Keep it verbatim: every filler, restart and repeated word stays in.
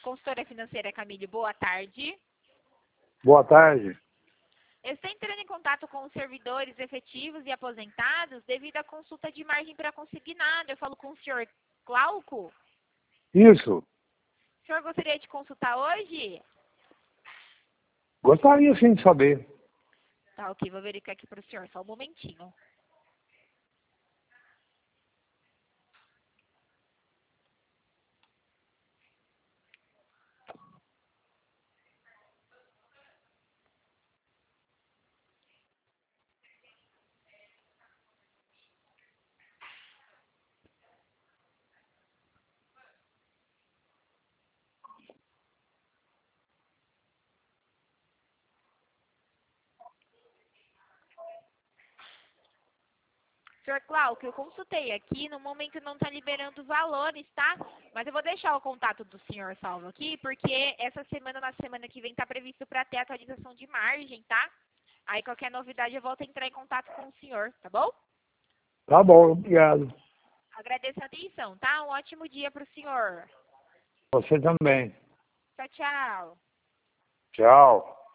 Consultora financeira Camille, boa tarde. Boa tarde. Eu estou entrando em contato com os servidores efetivos e aposentados devido à consulta de margem para consignado. Eu falo com o senhor Glauco. Isso. O senhor gostaria de consultar hoje? Gostaria sim de saber. Tá, ok. Vou verificar aqui para o senhor. Só um momentinho. senhor Glauco, eu consultei aqui, no momento não está liberando valores, tá? Mas eu vou deixar o contato do senhor salvo aqui, porque essa semana, na semana que vem, está previsto para ter atualização de margem, tá? Aí qualquer novidade eu volto a entrar em contato com o senhor, tá bom? Tá bom, obrigado. Agradeço a atenção, tá? Um ótimo dia para o senhor. Você também. Tchau, tchau. Tchau.